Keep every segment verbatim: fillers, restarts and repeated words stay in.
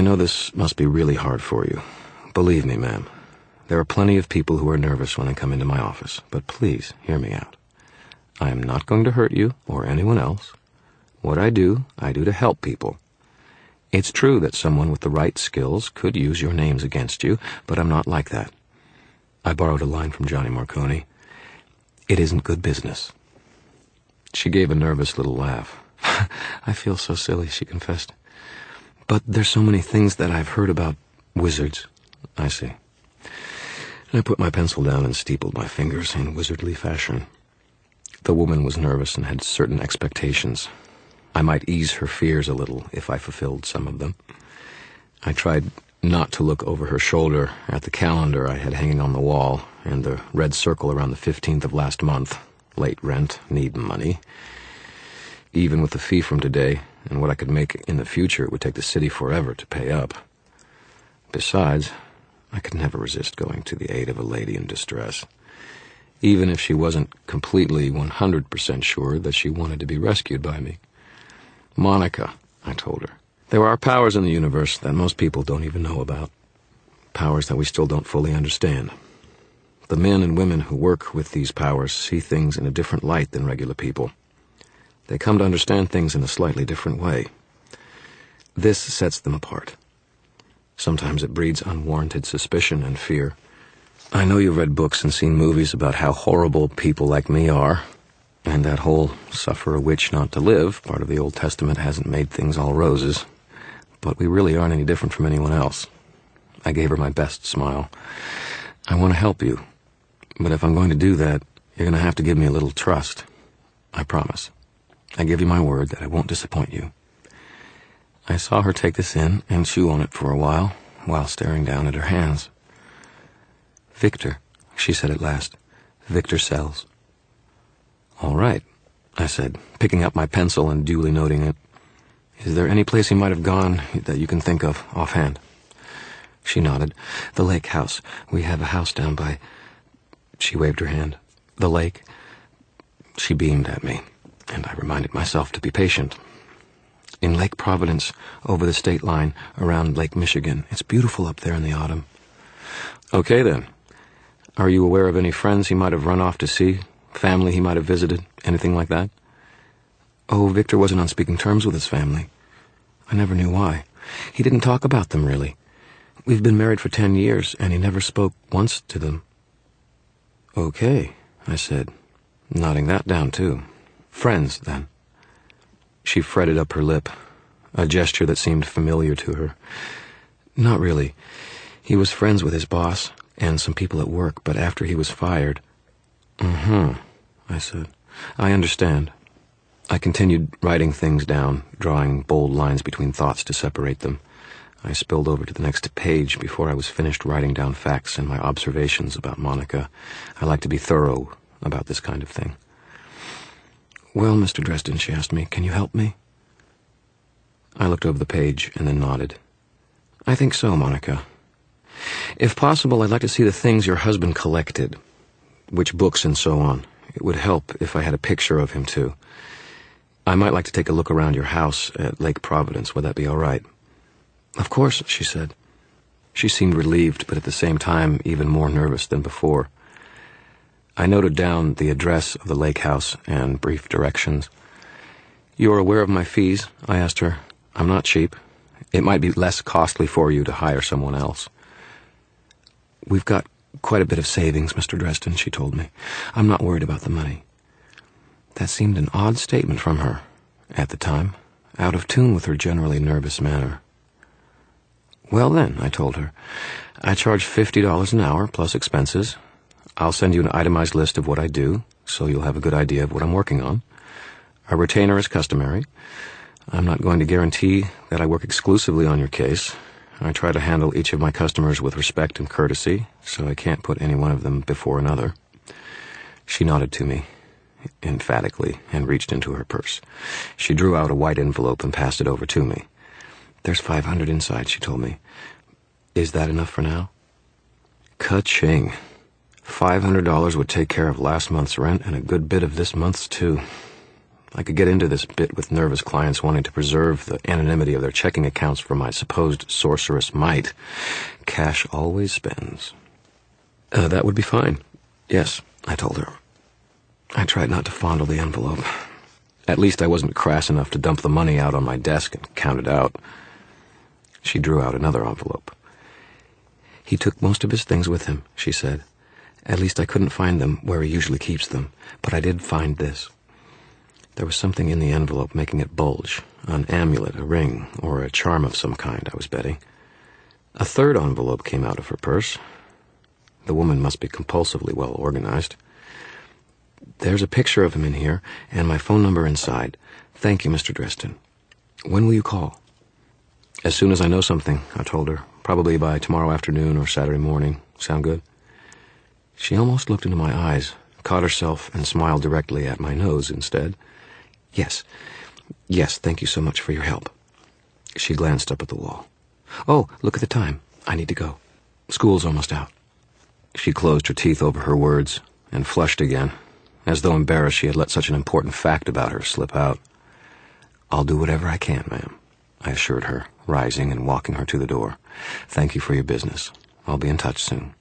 know this must be really hard for you. Believe me, ma'am, there are plenty of people who are nervous when they come into my office, but please hear me out. I am not going to hurt you or anyone else. What I do, I do to help people. It's true that someone with the right skills could use your names against you, but I'm not like that. I borrowed a line from Johnny Marconi. It isn't good business. She gave a nervous little laugh. I feel so silly, she confessed. But there's so many things that I've heard about wizards. I see. And I put my pencil down and steepled my fingers in wizardly fashion. The woman was nervous and had certain expectations. I might ease her fears a little if I fulfilled some of them. I tried not to look over her shoulder at the calendar I had hanging on the wall and the red circle around the fifteenth of last month. Late rent, need money. Even with the fee from today and what I could make in the future, it would take the city forever to pay up. Besides, I could never resist going to the aid of a lady in distress, even if she wasn't completely one hundred percent sure that she wanted to be rescued by me. Monica, I told her, there are powers in the universe that most people don't even know about. Powers that we still don't fully understand. The men and women who work with these powers see things in a different light than regular people. They come to understand things in a slightly different way. This sets them apart. Sometimes it breeds unwarranted suspicion and fear. I know you've read books and seen movies about how horrible people like me are, and that whole suffer a witch not to live part of the Old Testament hasn't made things all roses. But we really aren't any different from anyone else. I gave her my best smile. I want to help you, but if I'm going to do that, you're going to have to give me a little trust. I promise. I give you my word that I won't disappoint you. I saw her take this in and chew on it for a while, while staring down at her hands. Victor, she said at last. Victor Sells. All right, I said, picking up my pencil and duly noting it. Is there any place he might have gone that you can think of offhand? She nodded. The lake house. We have a house down by... She waved her hand. The lake. She beamed at me, and I reminded myself to be patient. In Lake Providence, over the state line, around Lake Michigan. It's beautiful up there in the autumn. Okay, then. Are you aware of any friends he might have run off to see? Family he might have visited? Anything like that? Oh, Victor wasn't on speaking terms with his family. I never knew why. He didn't talk about them, really. We've been married for ten years, and he never spoke once to them. Okay, I said, nodding that down, too. Friends, then. She fretted up her lip, a gesture that seemed familiar to her. Not really. He was friends with his boss and some people at work, but after he was fired... Mm-hmm, I said. I understand. I continued writing things down, drawing bold lines between thoughts to separate them. I spilled over to the next page before I was finished writing down facts and my observations about Monica. I like to be thorough about this kind of thing. Well, Mister Dresden, she asked me, can you help me? I looked over the page and then nodded. I think so, Monica. If possible, I'd like to see the things your husband collected, which books and so on. It would help if I had a picture of him, too. I might like to take a look around your house at Lake Providence. Would that be all right? Of course, she said. She seemed relieved, but at the same time even more nervous than before. I noted down the address of the lake house and brief directions. You are aware of my fees? I asked her. I'm not cheap. It might be less costly for you to hire someone else. We've got quite a bit of savings, Mister Dresden, she told me. I'm not worried about the money. That seemed an odd statement from her, at the time, out of tune with her generally nervous manner. Well then, I told her, I charge fifty dollars an hour plus expenses. I'll send you an itemized list of what I do, so you'll have a good idea of what I'm working on. A retainer is customary. I'm not going to guarantee that I work exclusively on your case. I try to handle each of my customers with respect and courtesy, so I can't put any one of them before another. She nodded to me, emphatically, and reached into her purse. She drew out a white envelope and passed it over to me. There's five hundred inside, she told me. Is that enough for now? Ka-ching. Five hundred dollars would take care of last month's rent and a good bit of this month's, too. I could get into this bit with nervous clients wanting to preserve the anonymity of their checking accounts from my supposed sorceress might. Cash always spends. Uh, that would be fine. Yes, I told her. I tried not to fondle the envelope. At least I wasn't crass enough to dump the money out on my desk and count it out. She drew out another envelope. He took most of his things with him, she said. At least I couldn't find them where he usually keeps them, but I did find this. There was something in the envelope making it bulge, an amulet, a ring, or a charm of some kind, I was betting. A third envelope came out of her purse. The woman must be compulsively well organized. There's a picture of him in here, and my phone number inside. Thank you, Mister Dresden. When will you call? As soon as I know something, I told her. Probably by tomorrow afternoon or Saturday morning. Sound good? She almost looked into my eyes, caught herself, and smiled directly at my nose instead. Yes. Yes, thank you so much for your help. She glanced up at the wall. Oh, look at the time. I need to go. School's almost out. She closed her teeth over her words and flushed again, as though embarrassed she had let such an important fact about her slip out. I'll do whatever I can, ma'am, I assured her, rising and walking her to the door. Thank you for your business. I'll be in touch soon.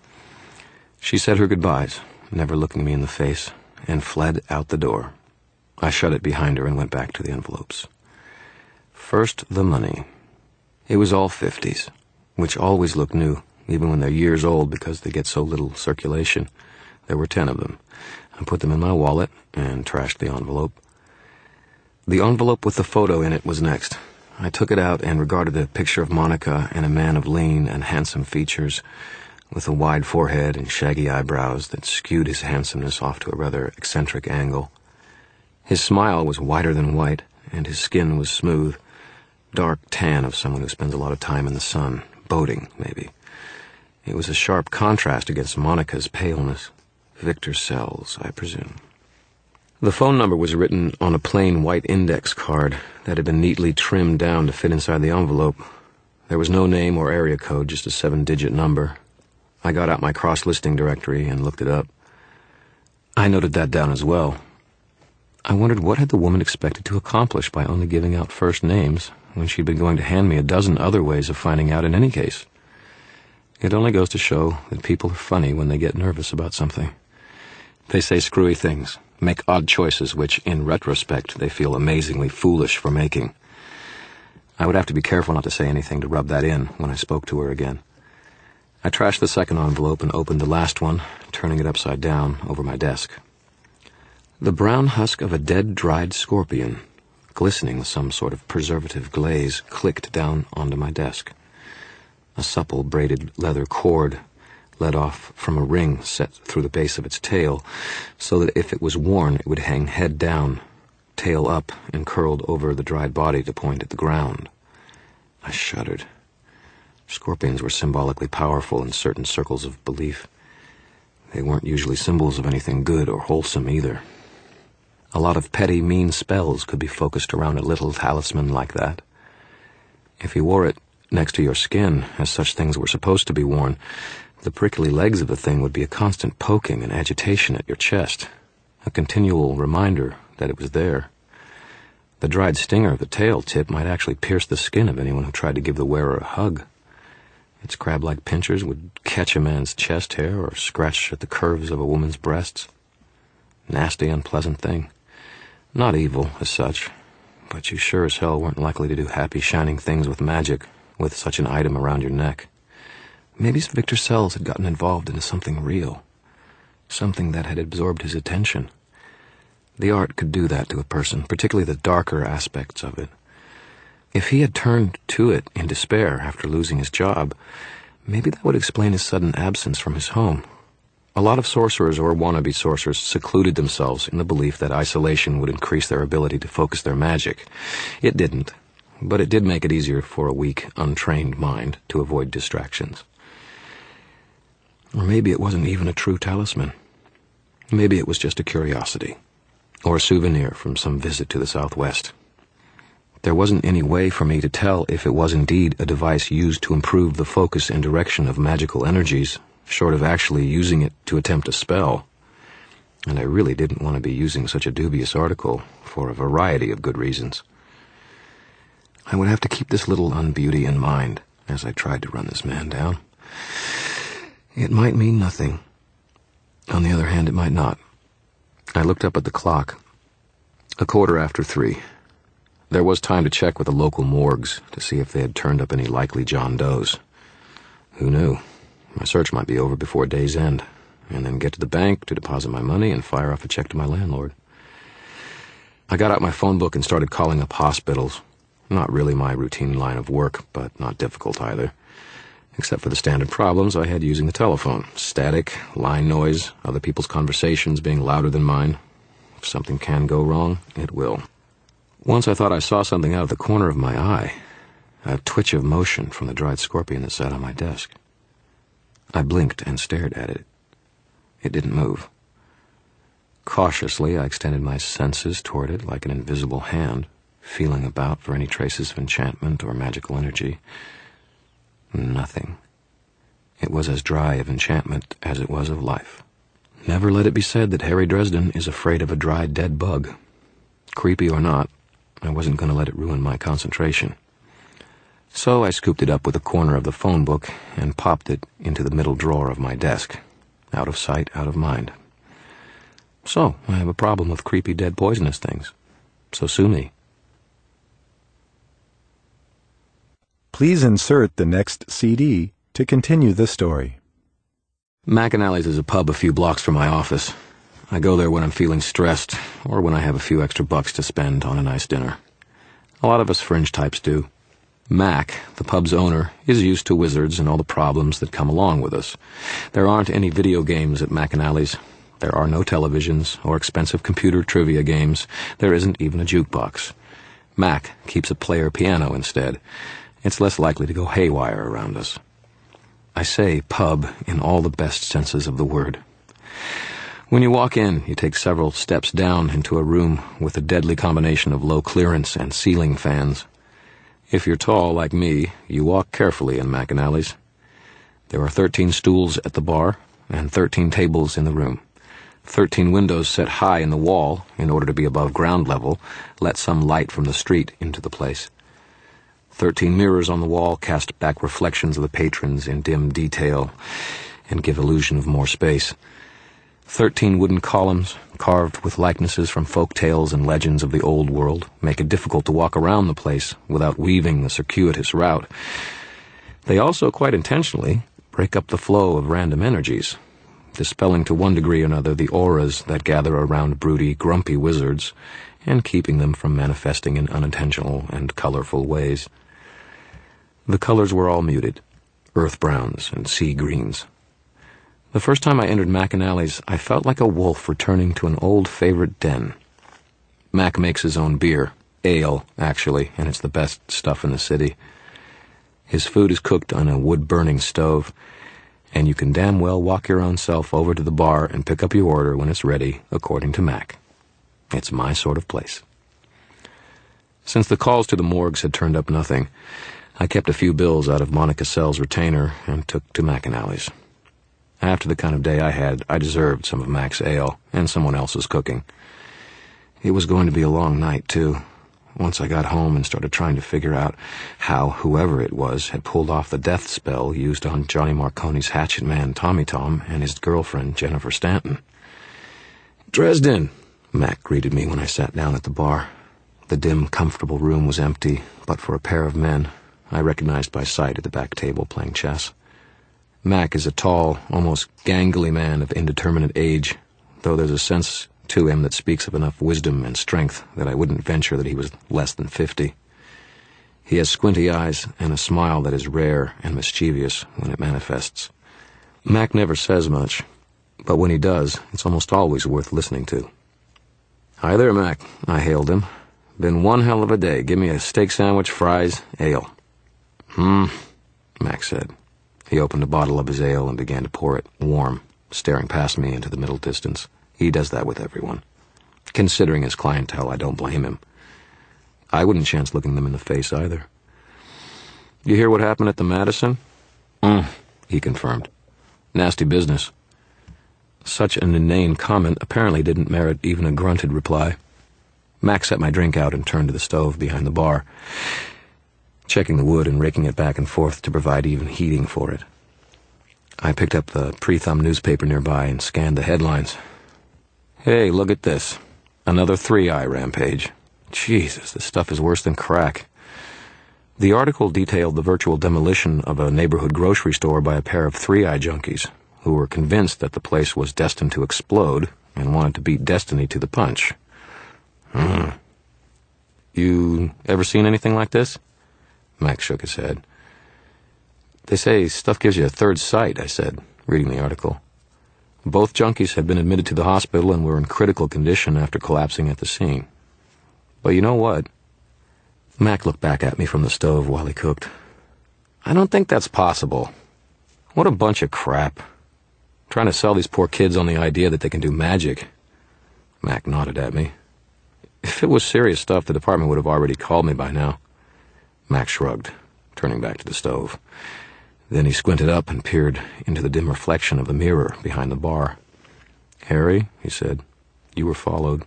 She said her goodbyes, never looking me in the face, and fled out the door. I shut it behind her and went back to the envelopes. First, the money. It was all fifties, which always look new, even when they're years old because they get so little circulation. There were ten of them. I put them in my wallet and trashed the envelope. The envelope with the photo in it was next. I took it out and regarded a picture of Monica and a man of lean and handsome features, with a wide forehead and shaggy eyebrows that skewed his handsomeness off to a rather eccentric angle. His smile was whiter than white, and his skin was smooth, dark tan of someone who spends a lot of time in the sun, boating, maybe. It was a sharp contrast against Monica's paleness. Victor Sells, I presume. The phone number was written on a plain white index card that had been neatly trimmed down to fit inside the envelope. There was no name or area code, just a seven-digit number. I got out my cross-listing directory and looked it up. I noted that down as well. I wondered what had the woman expected to accomplish by only giving out first names when she'd been going to hand me a dozen other ways of finding out in any case. It only goes to show that people are funny when they get nervous about something. They say screwy things, make odd choices which, in retrospect, they feel amazingly foolish for making. I would have to be careful not to say anything to rub that in when I spoke to her again. I trashed the second envelope and opened the last one, turning it upside down over my desk. The brown husk of a dead, dried scorpion, glistening with some sort of preservative glaze, clicked down onto my desk. A supple braided leather cord led off from a ring set through the base of its tail, so that if it was worn it would hang head down, tail up, and curled over the dried body to point at the ground. I shuddered. Scorpions were symbolically powerful in certain circles of belief. They weren't usually symbols of anything good or wholesome either. A lot of petty, mean spells could be focused around a little talisman like that. If you wore it next to your skin, as such things were supposed to be worn, the prickly legs of the thing would be a constant poking and agitation at your chest, a continual reminder that it was there. The dried stinger of the tail tip might actually pierce the skin of anyone who tried to give the wearer a hug. Its crab-like pincers would catch a man's chest hair or scratch at the curves of a woman's breasts. Nasty, unpleasant thing. Not evil, as such, but you sure as hell weren't likely to do happy, shining things with magic with such an item around your neck. Maybe Victor Sells had gotten involved into something real, something that had absorbed his attention. The art could do that to a person, particularly the darker aspects of it. If he had turned to it in despair after losing his job, maybe that would explain his sudden absence from his home. A lot of sorcerers or wannabe sorcerers secluded themselves in the belief that isolation would increase their ability to focus their magic. It didn't, but it did make it easier for a weak, untrained mind to avoid distractions. Or maybe it wasn't even a true talisman. Maybe it was just a curiosity, or a souvenir from some visit to the Southwest. There wasn't any way for me to tell if it was indeed a device used to improve the focus and direction of magical energies, short of actually using it to attempt a spell. and I really didn't want to be using such a dubious article for a variety of good reasons. I would have to keep this little unbeauty in mind as I tried to run this man down. It might mean nothing. On the other hand, it might not. I looked up at the clock. A quarter after three. There was time to check with the local morgues to see if they had turned up any likely John Does. Who knew? My search might be over before day's end, and then get to the bank to deposit my money and fire off a check to my landlord. I got out my phone book and started calling up hospitals. Not really my routine line of work, but not difficult either. Except for the standard problems I had using the telephone. Static, line noise, other people's conversations being louder than mine. If something can go wrong, it will. Once I thought I saw something out of the corner of my eye. A twitch of motion from the dried scorpion that sat on my desk. I blinked and stared at it. It didn't move. Cautiously, I extended my senses toward it like an invisible hand, feeling about for any traces of enchantment or magical energy. Nothing. It was as dry of enchantment as it was of life. Never let it be said that Harry Dresden is afraid of a dry, dead bug. Creepy or not, I wasn't going to let it ruin my concentration. So I scooped it up with a corner of the phone book and popped it into the middle drawer of my desk. Out of sight, out of mind. So, I have a problem with creepy, dead, poisonous things. So sue me. Please insert the next C D to continue the story. McAnally's is a pub a few blocks from my office. I go there when I'm feeling stressed, or when I have a few extra bucks to spend on a nice dinner. A lot of us fringe types do. Mac, the pub's owner, is used to wizards and all the problems that come along with us. There aren't any video games at McAnally's. There are no televisions or expensive computer trivia games. There isn't even a jukebox. Mac keeps a player piano instead. It's less likely to go haywire around us. I say pub in all the best senses of the word. When you walk in, you take several steps down into a room with a deadly combination of low clearance and ceiling fans. If you're tall like me, you walk carefully in McAnally's. There are thirteen stools at the bar and thirteen tables in the room. Thirteen windows set high in the wall in order to be above ground level, let some light from the street into the place. Thirteen mirrors on the wall cast back reflections of the patrons in dim detail and give illusion of more space. Thirteen wooden columns, carved with likenesses from folk tales and legends of the old world, make it difficult to walk around the place without weaving the circuitous route. They also, quite intentionally, break up the flow of random energies, dispelling to one degree or another the auras that gather around broody, grumpy wizards, and keeping them from manifesting in unintentional and colorful ways. The colors were all muted, earth browns and sea greens. The first time I entered McAnally's, I felt like a wolf returning to an old favorite den. Mac makes his own beer, ale, actually, and it's the best stuff in the city. His food is cooked on a wood-burning stove, and you can damn well walk your own self over to the bar and pick up your order when it's ready, according to Mac. It's my sort of place. Since the calls to the morgues had turned up nothing, I kept a few bills out of Monica Sell's retainer and took to McAnally's. After the kind of day I had, I deserved some of Mac's ale and someone else's cooking. It was going to be a long night, too. Once I got home and started trying to figure out how whoever it was had pulled off the death spell used on Johnny Marconi's hatchet man Tommy Tom and his girlfriend Jennifer Stanton. "Dresden," Mac greeted me when I sat down at the bar. The dim, comfortable room was empty, but for a pair of men I recognized by sight at the back table playing chess. Mac is a tall, almost gangly man of indeterminate age, though there's a sense to him that speaks of enough wisdom and strength that I wouldn't venture that he was less than fifty. He has squinty eyes and a smile that is rare and mischievous when it manifests. Mac never says much, but when he does, it's almost always worth listening to. "Hi there, Mac," I hailed him. "Been one hell of a day. Give me a steak sandwich, fries, ale." "Hmm," Mac said. He opened a bottle of his ale and began to pour it, warm, staring past me into the middle distance. He does that with everyone. Considering his clientele, I don't blame him. I wouldn't chance looking them in the face either. "You hear what happened at the Madison?" "Mm," he confirmed. "Nasty business." Such an inane comment apparently didn't merit even a grunted reply. Mac set my drink out and turned to the stove behind the bar, checking the wood and raking it back and forth to provide even heating for it. I picked up the pre-thumb newspaper nearby and scanned the headlines. Hey, look at this. Another three-eye rampage. Jesus, this stuff is worse than crack. The article detailed the virtual demolition of a neighborhood grocery store by a pair of three-eye junkies who were convinced that the place was destined to explode and wanted to beat destiny to the punch. Hmm. You ever seen anything like this? Max shook his head. They say stuff gives you a third sight, I said, reading the article. Both junkies had been admitted to the hospital and were in critical condition after collapsing at the scene. But you know what? Mac looked back at me from the stove while he cooked. I don't think that's possible. What a bunch of crap. Trying to sell these poor kids on the idea that they can do magic. Mac nodded at me. If it was serious stuff, the department would have already called me by now. Mac shrugged, turning back to the stove. Then he squinted up and peered into the dim reflection of the mirror behind the bar. Harry, he said, you were followed.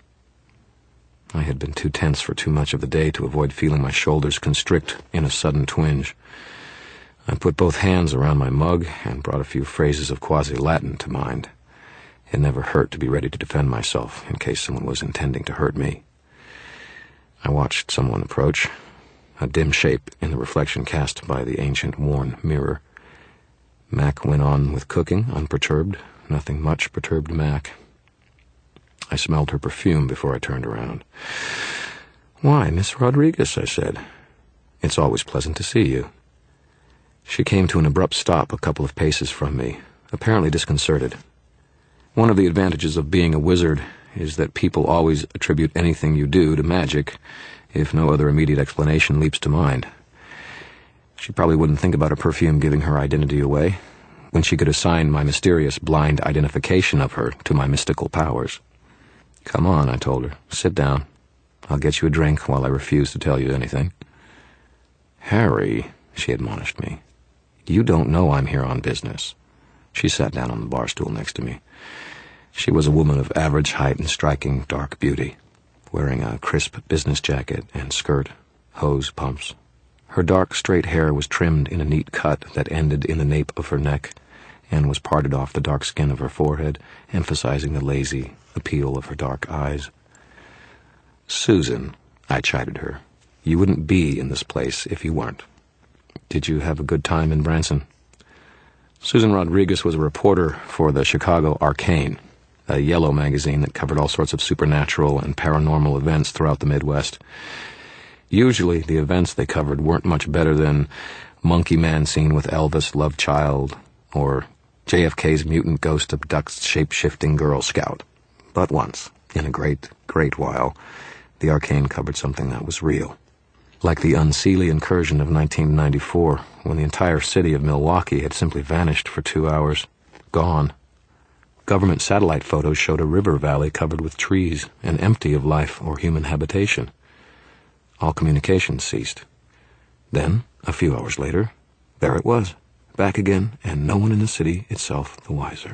I had been too tense for too much of the day to avoid feeling my shoulders constrict in a sudden twinge. I put both hands around my mug and brought a few phrases of quasi-Latin to mind. It never hurt to be ready to defend myself in case someone was intending to hurt me. I watched someone approach, a dim shape in the reflection cast by the ancient worn mirror. Mac went on with cooking, unperturbed. Nothing much perturbed Mac. I smelled her perfume before I turned around. Why, Miss Rodriguez, I said. It's always pleasant to see you. She came to an abrupt stop a couple of paces from me, apparently disconcerted. One of the advantages of being a wizard is that people always attribute anything you do to magic, if no other immediate explanation leaps to mind. She probably wouldn't think about a perfume giving her identity away, when she could assign my mysterious blind identification of her to my mystical powers. Come on, I told her. Sit down. I'll get you a drink while I refuse to tell you anything. Harry, she admonished me, you don't know I'm here on business. She sat down on the bar stool next to me. She was a woman of average height and striking dark beauty, wearing a crisp business jacket and skirt, hose pumps. Her dark, straight hair was trimmed in a neat cut that ended in the nape of her neck and was parted off the dark skin of her forehead, emphasizing the lazy appeal of her dark eyes. Susan, I chided her, you wouldn't be in this place if you weren't. Did you have a good time in Branson? Susan Rodriguez was a reporter for the Chicago Arcane, a yellow magazine that covered all sorts of supernatural and paranormal events throughout the Midwest. Usually, the events they covered weren't much better than Monkey Man seen with Elvis Love Child, or J F K's mutant ghost abducts shape-shifting Girl Scout. But once, in a great, great while, the Arcane covered something that was real. Like the unseelie incursion of nineteen ninety-four, when the entire city of Milwaukee had simply vanished for two hours. Gone. Government satellite photos showed a river valley covered with trees and empty of life or human habitation. All communications ceased. Then, a few hours later, there it was, back again, and no one in the city itself the wiser.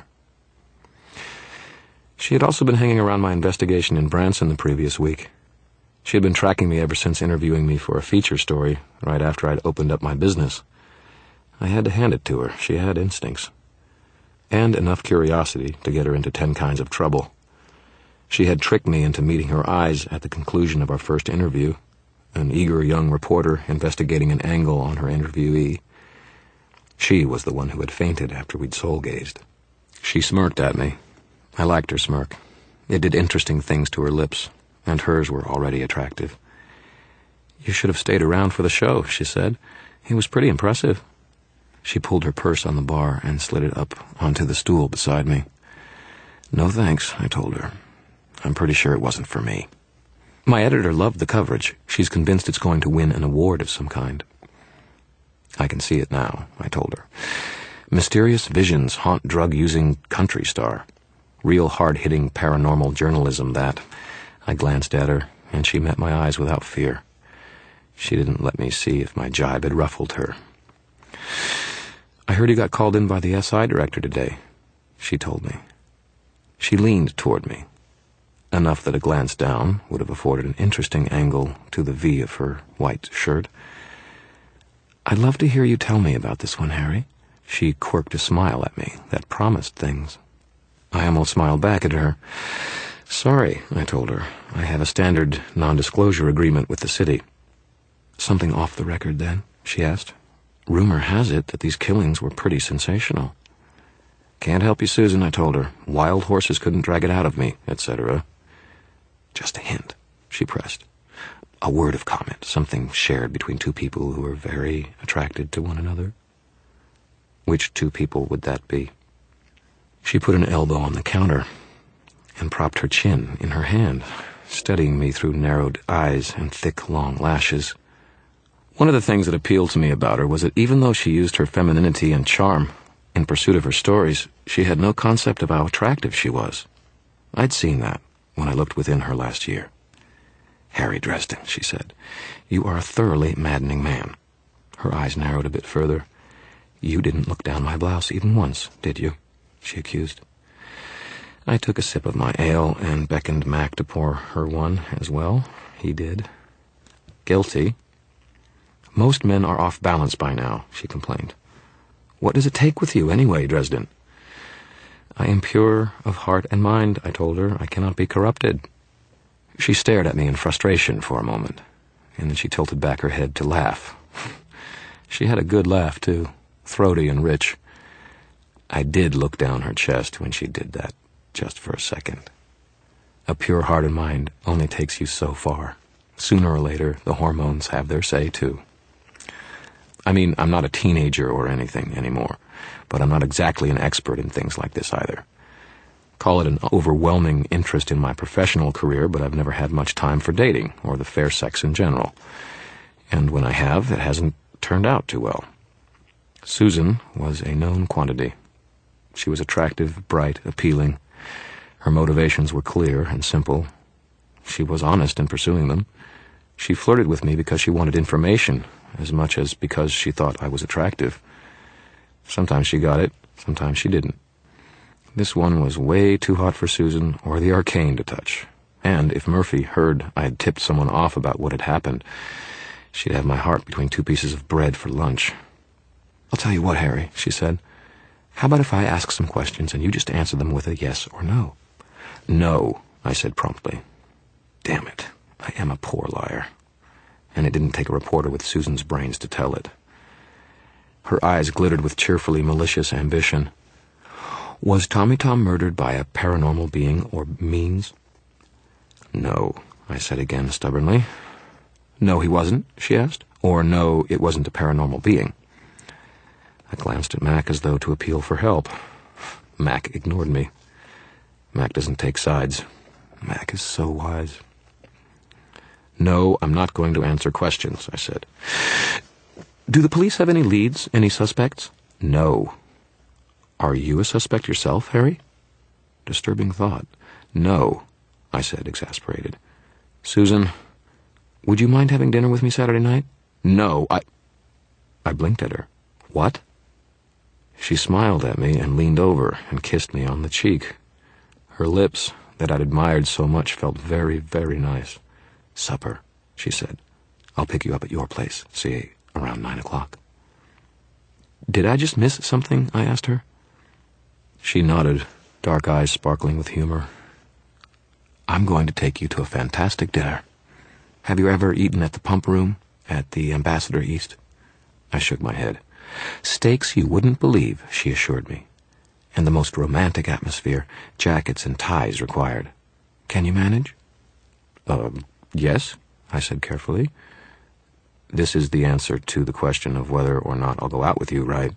She had also been hanging around my investigation in Branson the previous week. She had been tracking me ever since interviewing me for a feature story right after I'd opened up my business. I had to hand it to her. She had instincts. And enough curiosity to get her into ten kinds of trouble. She had tricked me into meeting her eyes at the conclusion of our first interview, an eager young reporter investigating an angle on her interviewee. She was the one who had fainted after we'd soul-gazed. She smirked at me. I liked her smirk. It did interesting things to her lips, and hers were already attractive. You should have stayed around for the show, she said. It was pretty impressive. She pulled her purse on the bar and slid it up onto the stool beside me. No thanks, I told her. I'm pretty sure it wasn't for me. My editor loved the coverage. She's convinced it's going to win an award of some kind. I can see it now, I told her. Mysterious visions haunt drug-using country star. Real hard-hitting paranormal journalism, that. I glanced at her, and she met my eyes without fear. She didn't let me see if my jibe had ruffled her. I heard you got called in by the S I director today, she told me. She leaned toward me, enough that a glance down would have afforded an interesting angle to the V of her white shirt. "I'd love to hear you tell me about this one, Harry." She quirked a smile at me that promised things. I almost smiled back at her. "Sorry," I told her. "I have a standard non-disclosure agreement with the city." "Something off the record, then?" she asked. "Rumor has it that these killings were pretty sensational." "Can't help you, Susan," I told her. "Wild horses couldn't drag it out of me, et cetera" "Just a hint," she pressed. "A word of comment, something shared between two people who are very attracted to one another." "Which two people would that be?" She put an elbow on the counter and propped her chin in her hand, studying me through narrowed eyes and thick, long lashes. One of the things that appealed to me about her was that even though she used her femininity and charm in pursuit of her stories, she had no concept of how attractive she was. I'd seen that when I looked within her last year. "Harry Dresden," she said, "you are a thoroughly maddening man." Her eyes narrowed a bit further. "You didn't look down my blouse even once, did you?" she accused. I took a sip of my ale and beckoned Mac to pour her one as well. He did. "Guilty." "Most men are off balance by now," she complained. "What does it take with you, anyway, Dresden?" "I am pure of heart and mind," I told her. "I cannot be corrupted." She stared at me in frustration for a moment, and then she tilted back her head to laugh. She had a good laugh, too, throaty and rich. I did look down her chest when she did that, just for a second. A pure heart and mind only takes you so far. Sooner or later, the hormones have their say, too. I mean, I'm not a teenager or anything anymore, but I'm not exactly an expert in things like this either. Call it an overwhelming interest in my professional career, but I've never had much time for dating, or the fair sex in general. And when I have, it hasn't turned out too well. Susan was a known quantity. She was attractive, bright, appealing. Her motivations were clear and simple. She was honest in pursuing them. She flirted with me because she wanted information, as much as because she thought I was attractive. Sometimes she got it, sometimes she didn't. This one was way too hot for Susan or the arcane to touch. And if Murphy heard I had tipped someone off about what had happened, she'd have my heart between two pieces of bread for lunch. "I'll tell you what, Harry," she said. "How about if I ask some questions and you just answer them with a yes or no?" "No," I said promptly. Damn it, I am a poor liar. And it didn't take a reporter with Susan's brains to tell it. Her eyes glittered with cheerfully malicious ambition. "Was Tommy Tom murdered by a paranormal being or means?" "No," I said again stubbornly. "No, he wasn't?" she asked. "Or no, it wasn't a paranormal being?" I glanced at Mac as though to appeal for help. Mac ignored me. Mac doesn't take sides. Mac is so wise. "No, I'm not going to answer questions," I said. "Do the police have any leads, any suspects?" "No." "Are you a suspect yourself, Harry?" Disturbing thought. "No," I said, exasperated. "Susan, would you mind having dinner with me Saturday night?" "No, I..." I blinked at her. "What?" She smiled at me and leaned over and kissed me on the cheek. Her lips, that I'd admired so much, felt very, very nice. "Supper," she said. "I'll pick you up at your place, say, around nine o'clock." "Did I just miss something?" I asked her. She nodded, dark eyes sparkling with humor. "I'm going to take you to a fantastic dinner. Have you ever eaten at the Pump Room at the Ambassador East?" I shook my head. "Steaks you wouldn't believe," she assured me. "And the most romantic atmosphere, jackets and ties required. Can you manage?" Uh, yes, I said carefully. "This is the answer to the question of whether or not I'll go out with you, right?"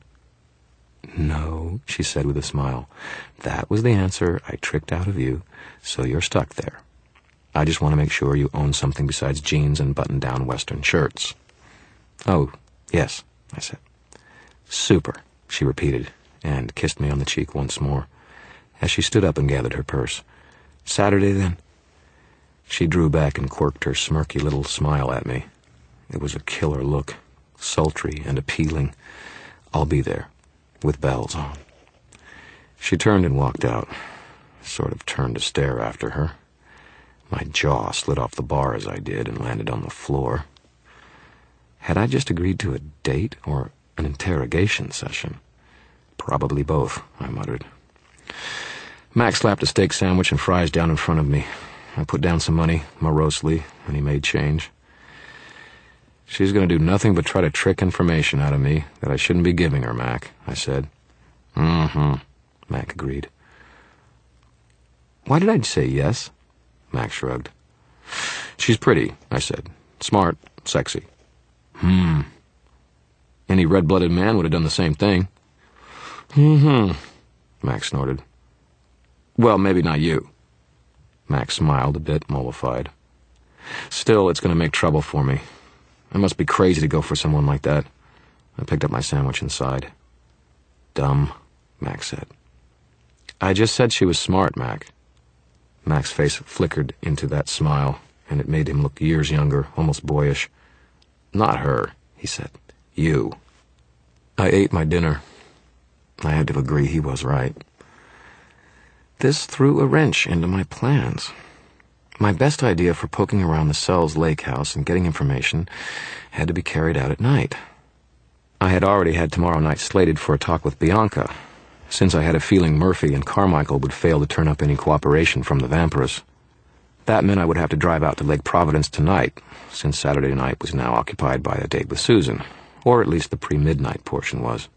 "No," she said with a smile. "That was the answer I tricked out of you, so you're stuck there. I just want to make sure you own something besides jeans and button-down Western shirts." "Oh, yes," I said. "Super," she repeated, and kissed me on the cheek once more, as she stood up and gathered her purse. "Saturday, then?" She drew back and quirked her smirky little smile at me. It was a killer look, sultry and appealing. "I'll be there, with bells on." She turned and walked out. sort of turned to stare after her. My jaw slid off the bar as I did and landed on the floor. Had I just agreed to a date or an interrogation session? Probably both, I muttered. Mac slapped a steak sandwich and fries down in front of me. I put down some money, morosely, and he made change. She's going to do nothing but try to trick information out of me that I shouldn't be giving her, Mac, I said. Mm-hmm, Mac agreed. Why did I say yes? Mac shrugged. She's pretty, I said. Smart, sexy. Hmm. Any red-blooded man would have done the same thing. Mm-hmm, Mac snorted. Well, maybe not you. Mac smiled a bit, mollified. Still, it's going to make trouble for me. I must be crazy to go for someone like that. I picked up my sandwich and sighed. Dumb, Mac said. I just said she was smart, Mac. Mac's face flickered into that smile, and it made him look years younger, almost boyish. Not her, he said. You. I ate my dinner. I had to agree he was right. This threw a wrench into my plans. My best idea for poking around the Sells Lake house and getting information had to be carried out at night. I had already had tomorrow night slated for a talk with Bianca, since I had a feeling Murphy and Carmichael would fail to turn up any cooperation from the Vampirus. That meant I would have to drive out to Lake Providence tonight, since Saturday night was now occupied by a date with Susan, or at least the pre-midnight portion was.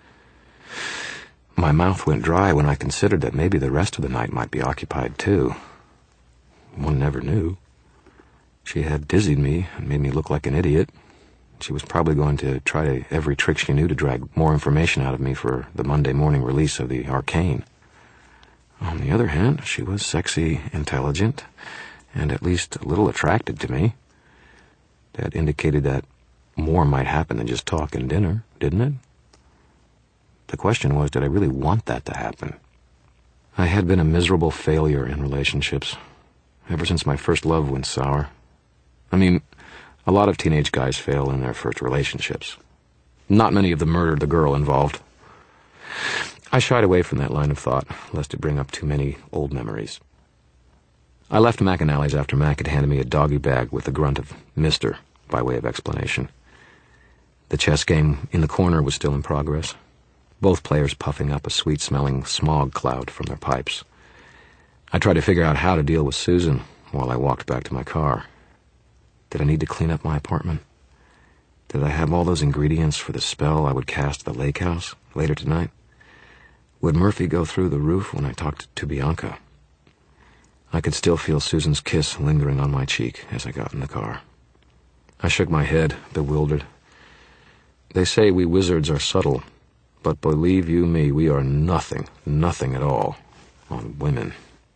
My mouth went dry when I considered that maybe the rest of the night might be occupied, too. One never knew. She had dizzied me and made me look like an idiot. She was probably going to try every trick she knew to drag more information out of me for the Monday morning release of the Arcane. On the other hand, she was sexy, intelligent, and at least a little attracted to me. That indicated that more might happen than just talk and dinner, didn't it? The question was, did I really want that to happen? I had been a miserable failure in relationships, ever since my first love went sour. I mean, a lot of teenage guys fail in their first relationships. Not many of them murdered the girl involved. I shied away from that line of thought, lest it bring up too many old memories. I left McAnally's after Mac had handed me a doggy bag with the grunt of Mister by way of explanation. The chess game in the corner was still in progress, both players puffing up a sweet-smelling smog cloud from their pipes. I tried to figure out how to deal with Susan while I walked back to my car. Did I need to clean up my apartment? Did I have all those ingredients for the spell I would cast at the lake house later tonight? Would Murphy go through the roof when I talked to Bianca? I could still feel Susan's kiss lingering on my cheek as I got in the car. I shook my head, bewildered. They say we wizards are subtle, but believe you me, we are nothing, nothing at all on women.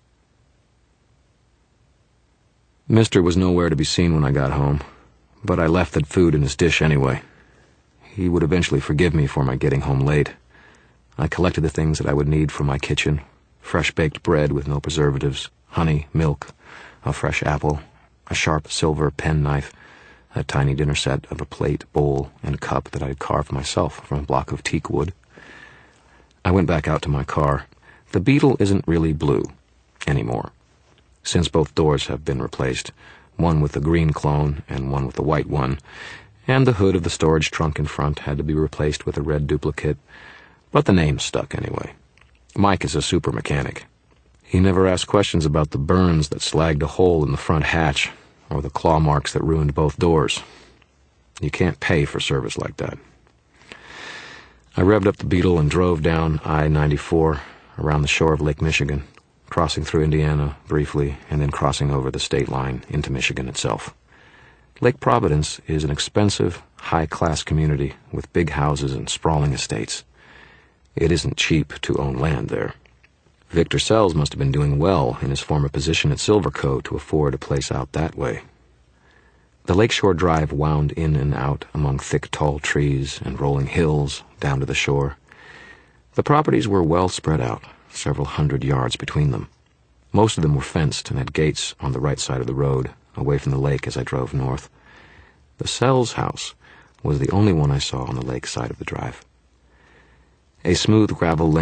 Mister was nowhere to be seen when I got home, but I left that food in his dish anyway. He would eventually forgive me for my getting home late. I collected the things that I would need for my kitchen: fresh-baked bread with no preservatives, honey, milk, a fresh apple, a sharp silver penknife, a tiny dinner set of a plate, bowl, and cup that I had carved myself from a block of teak wood. I went back out to my car. The Beetle isn't really blue anymore, since both doors have been replaced, one with the green clone and one with the white one, and the hood of the storage trunk in front had to be replaced with a red duplicate, but the name stuck anyway. Mike is a super mechanic. He never asked questions about the burns that slagged a hole in the front hatch, or the claw marks that ruined both doors. You can't pay for service like that. I revved up the Beetle and drove down I ninety-four around the shore of Lake Michigan, crossing through Indiana briefly, and then crossing over the state line into Michigan itself. Lake Providence is an expensive, high-class community with big houses and sprawling estates. It isn't cheap to own land there. Victor Sells must have been doing well in his former position at Silverco to afford a place out that way. The Lakeshore Drive wound in and out among thick, tall trees and rolling hills down to the shore. The properties were well spread out, several hundred yards between them. Most of them were fenced and had gates on the right side of the road, away from the lake as I drove north. The Sells house was the only one I saw on the lake side of the drive. A smooth gravel lane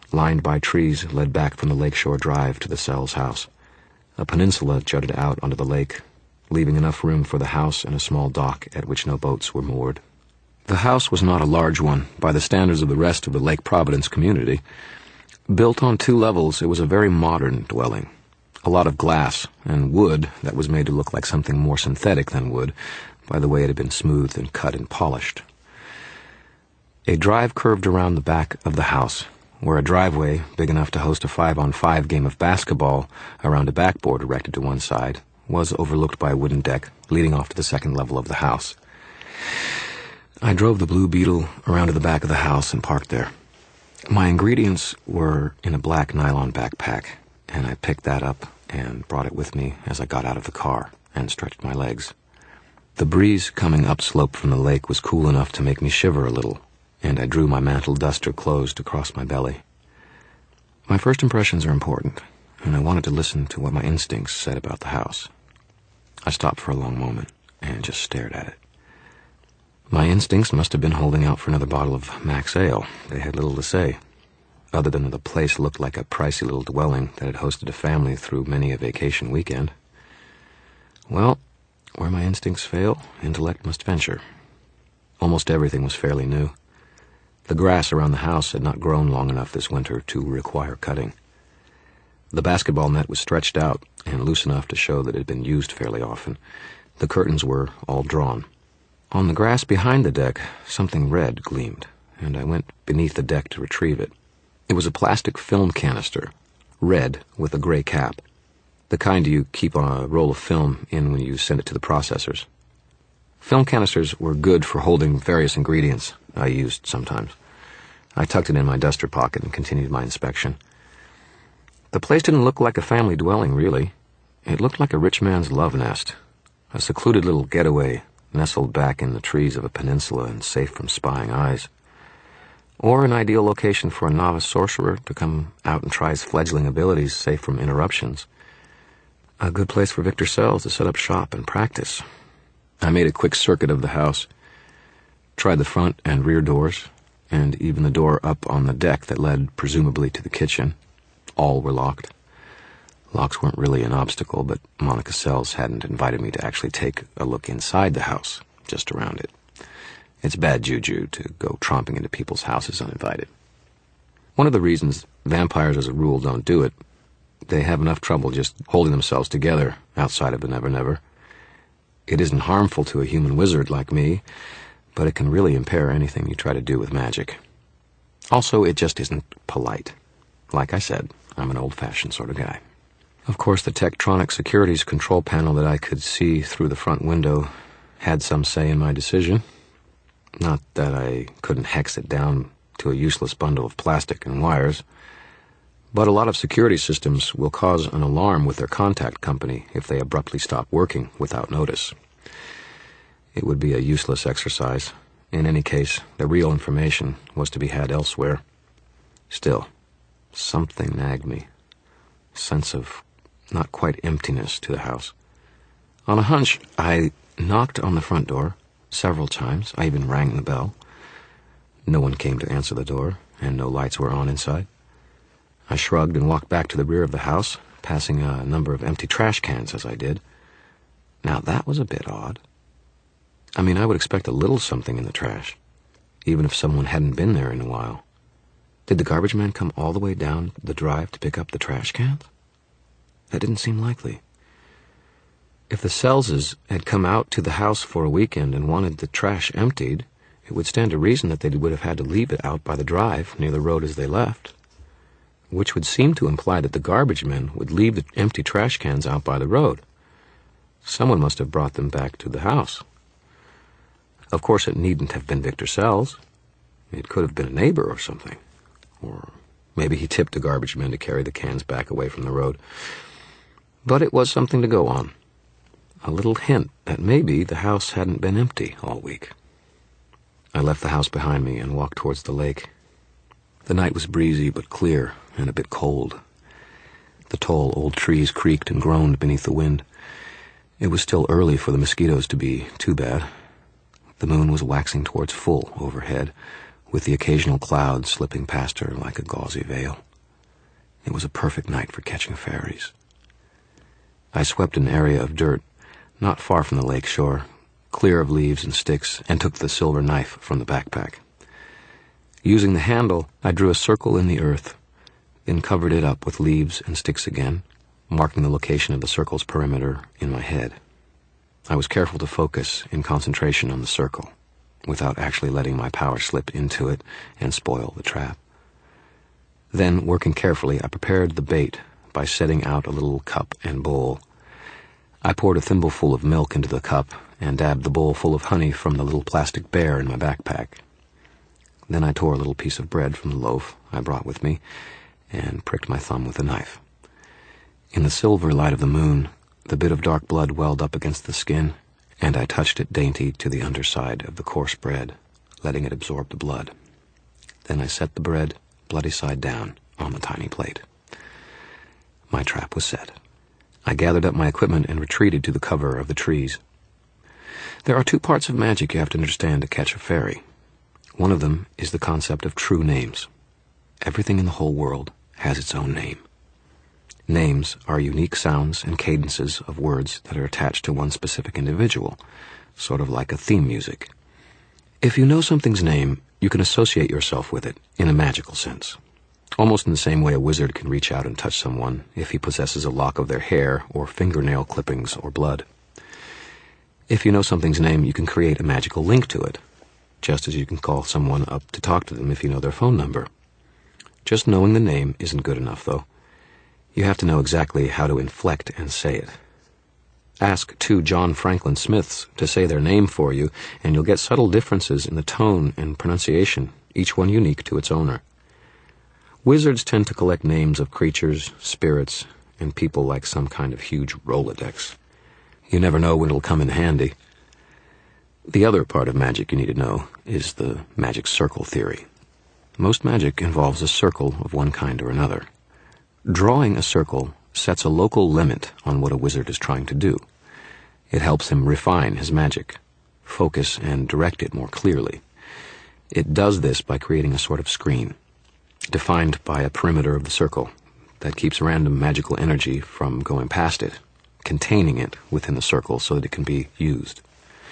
lined by trees, led back from the lakeshore drive to the Sells house. A peninsula jutted out onto the lake, leaving enough room for the house and a small dock at which no boats were moored. The house was not a large one by the standards of the rest of the Lake Providence community. Built on two levels, it was a very modern dwelling. A lot of glass and wood that was made to look like something more synthetic than wood by the way it had been smoothed and cut and polished. A drive curved around the back of the house, where a driveway big enough to host a five-on-five game of basketball around a backboard erected to one side was overlooked by a wooden deck leading off to the second level of the house. I drove the Blue Beetle around to the back of the house and parked there. My ingredients were in a black nylon backpack, and I picked that up and brought it with me as I got out of the car and stretched my legs. The breeze coming upslope from the lake was cool enough to make me shiver a little, and I drew my mantle duster closed across my belly. My first impressions are important, and I wanted to listen to what my instincts said about the house. I stopped for a long moment and just stared at it. My instincts must have been holding out for another bottle of Max Ale. They had little to say, other than that the place looked like a pricey little dwelling that had hosted a family through many a vacation weekend. Well, where my instincts fail, intellect must venture. Almost everything was fairly new. The grass around the house had not grown long enough this winter to require cutting. The basketball net was stretched out and loose enough to show that it had been used fairly often. The curtains were all drawn. On the grass behind the deck, something red gleamed, and I went beneath the deck to retrieve it. It was a plastic film canister, red with a gray cap, the kind you keep on a roll of film in when you send it to the processors. Film canisters were good for holding various ingredients I used sometimes. I tucked it in my duster pocket and continued my inspection. The place didn't look like a family dwelling, really. It looked like a rich man's love nest, a secluded little getaway nestled back in the trees of a peninsula and safe from spying eyes. Or an ideal location for a novice sorcerer to come out and try his fledgling abilities safe from interruptions. A good place for Victor Sells to set up shop and practice. I made a quick circuit of the house, tried the front and rear doors, and even the door up on the deck that led presumably to the kitchen. All were locked. Locks weren't really an obstacle, but Monica Sells hadn't invited me to actually take a look inside the house, just around it. It's bad juju to go tromping into people's houses uninvited. One of the reasons vampires as a rule don't do it, they have enough trouble just holding themselves together outside of the Never Never. It isn't harmful to a human wizard like me, but it can really impair anything you try to do with magic. Also, it just isn't polite. Like I said, I'm an old-fashioned sort of guy. Of course, the Tektronix Securities control panel that I could see through the front window had some say in my decision. Not that I couldn't hex it down to a useless bundle of plastic and wires, but a lot of security systems will cause an alarm with their contact company if they abruptly stop working without notice. It would be a useless exercise. In any case, the real information was to be had elsewhere. Still, something nagged me. A sense of not quite emptiness to the house. On a hunch, I knocked on the front door several times. I even rang the bell. No one came to answer the door, and no lights were on inside. I shrugged and walked back to the rear of the house, passing a number of empty trash cans as I did. Now that was a bit odd. I mean, I would expect a little something in the trash, even if someone hadn't been there in a while. Did the garbage man come all the way down the drive to pick up the trash cans? That didn't seem likely. If the Sellses had come out to the house for a weekend and wanted the trash emptied, it would stand to reason that they would have had to leave it out by the drive near the road as they left, which would seem to imply that the garbage men would leave the empty trash cans out by the road. Someone must have brought them back to the house. Of course, it needn't have been Victor Sells. It could have been a neighbor or something. Or maybe he tipped the garbage men to carry the cans back away from the road. But it was something to go on. A little hint that maybe the house hadn't been empty all week. I left the house behind me and walked towards the lake. The night was breezy but clear and a bit cold. The tall old trees creaked and groaned beneath the wind. It was still early for the mosquitoes to be too bad. The moon was waxing towards full overhead, with the occasional cloud slipping past her like a gauzy veil. It was a perfect night for catching fairies. I swept an area of dirt not far from the lake shore, clear of leaves and sticks, and took the silver knife from the backpack. Using the handle, I drew a circle in the earth, then covered it up with leaves and sticks again, marking the location of the circle's perimeter in my head. I was careful to focus in concentration on the circle, without actually letting my power slip into it and spoil the trap. Then, working carefully, I prepared the bait by setting out a little cup and bowl. I poured a thimbleful of milk into the cup and dabbed the bowl full of honey from the little plastic bear in my backpack. Then I tore a little piece of bread from the loaf I brought with me and pricked my thumb with a knife. In the silver light of the moon, the bit of dark blood welled up against the skin, and I touched it dainty to the underside of the coarse bread, letting it absorb the blood. Then I set the bread, bloody side down, on the tiny plate. My trap was set. I gathered up my equipment and retreated to the cover of the trees. There are two parts of magic you have to understand to catch a fairy. One of them is the concept of true names. Everything in the whole world has its own name. Names are unique sounds and cadences of words that are attached to one specific individual, sort of like a theme music. If you know something's name, you can associate yourself with it in a magical sense, almost in the same way a wizard can reach out and touch someone if he possesses a lock of their hair or fingernail clippings or blood. If you know something's name, you can create a magical link to it, just as you can call someone up to talk to them if you know their phone number. Just knowing the name isn't good enough, though. You have to know exactly how to inflect and say it. Ask two John Franklin Smiths to say their name for you, and you'll get subtle differences in the tone and pronunciation, each one unique to its owner. Wizards tend to collect names of creatures, spirits, and people like some kind of huge Rolodex. You never know when it'll come in handy. The other part of magic you need to know is the magic circle theory. Most magic involves a circle of one kind or another. Drawing a circle sets a local limit on what a wizard is trying to do. It helps him refine his magic, focus and direct it more clearly. It does this by creating a sort of screen, defined by a perimeter of the circle that keeps random magical energy from going past it, containing it within the circle so that it can be used.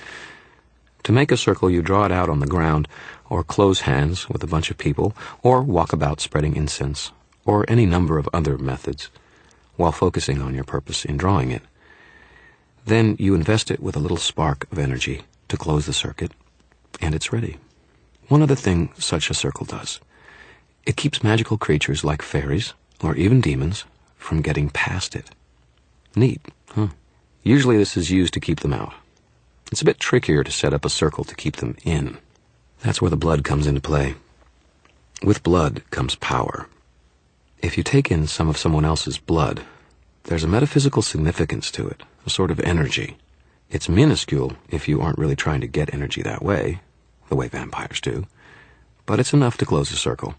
To make a circle, you draw it out on the ground, or close hands with a bunch of people, or walk about spreading incense, or any number of other methods, while focusing on your purpose in drawing it. Then you invest it with a little spark of energy to close the circuit, and it's ready. One other thing such a circle does. It keeps magical creatures like fairies, or even demons, from getting past it. Neat, huh? Usually this is used to keep them out. It's a bit trickier to set up a circle to keep them in. That's where the blood comes into play. With blood comes power. If you take in some of someone else's blood, there's a metaphysical significance to it, a sort of energy. It's minuscule if you aren't really trying to get energy that way, the way vampires do, but it's enough to close a circle.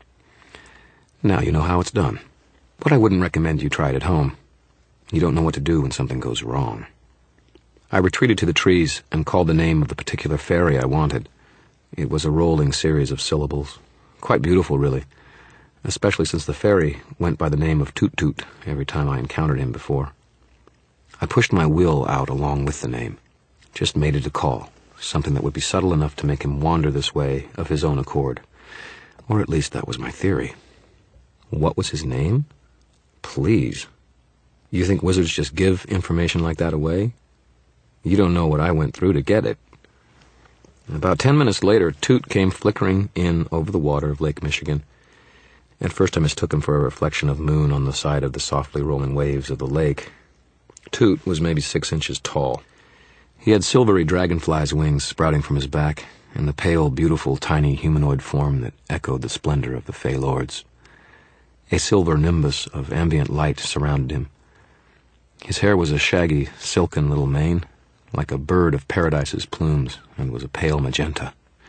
Now you know how it's done, but I wouldn't recommend you try it at home. You don't know what to do when something goes wrong. I retreated to the trees and called the name of the particular fairy I wanted. It was a rolling series of syllables, quite beautiful, really, especially since the fairy went by the name of Toot Toot every time I encountered him before. I pushed my will out along with the name, just made it a call, something that would be subtle enough to make him wander this way of his own accord. Or at least that was my theory. What was his name? Please. You think wizards just give information like that away? You don't know what I went through to get it. About ten minutes later, Toot came flickering in over the water of Lake Michigan. At first I mistook him for a reflection of moon on the side of the softly rolling waves of the lake. Toot was maybe six inches tall. He had silvery dragonfly's wings sprouting from his back, and the pale, beautiful, tiny humanoid form that echoed the splendor of the Fey Lords. A silver nimbus of ambient light surrounded him. His hair was a shaggy, silken little mane, like a bird of paradise's plumes, and was a pale magenta.